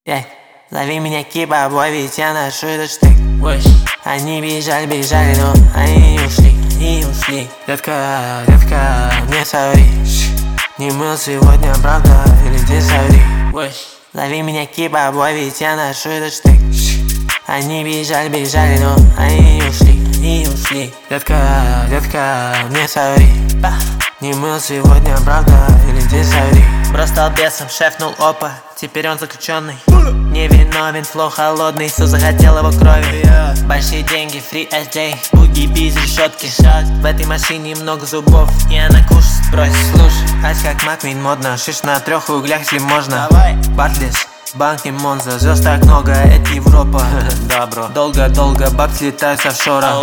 Зови меня Киба, бой, ведь я ношу этот штык. Они бежали, но они не ушли. Детка, не соври. Не мыл сегодня, правда, или ты соври. Зови меня Киба, бой, ведь я ношу этот штык. Они бежали, но они не ушли. Детка, не соври. Не мыл сегодня, правда, или ты соври. Бро стал бесом, шефнул опа, теперь он заключенный. Невиновен, флоу холодный, все захотел его крови. Большие деньги, free SJ, буги, без решетки. В этой машине много зубов, и она кушать бросит. Слушай, ась как Маквин модно, шиш на 3 углях, если можно. Бартлис, банки, Монза, звезд так много, это Европа. Да, бро. Долго, бабки летают с офшора.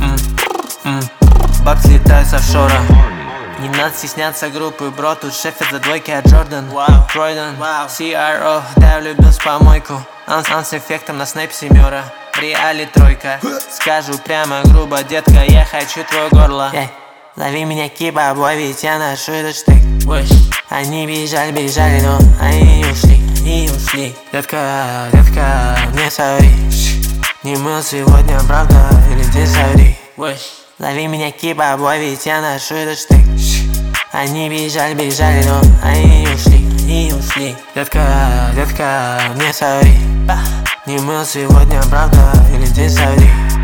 Бабки летают с офшора. Не надо стесняться группы, бро, тут шефер за двойки от Джордан. Кройден, CRO, да я влюбился в помойку. С эффектом на снайп 7, в реале 3. Скажу прямо грубо, детка, я хочу твое горло. Зови меня Киба, бой, ведь я ношу этот штык. Они бежали, но они не ушли. Детка, не соври. Не мыл сегодня, правда, или ты соври. Зови меня Киба, бой, ведь я ношу этот штык. Они бежали, но они не ушли. Детка, не соври. Не мыл сегодня, правда, или ты соври.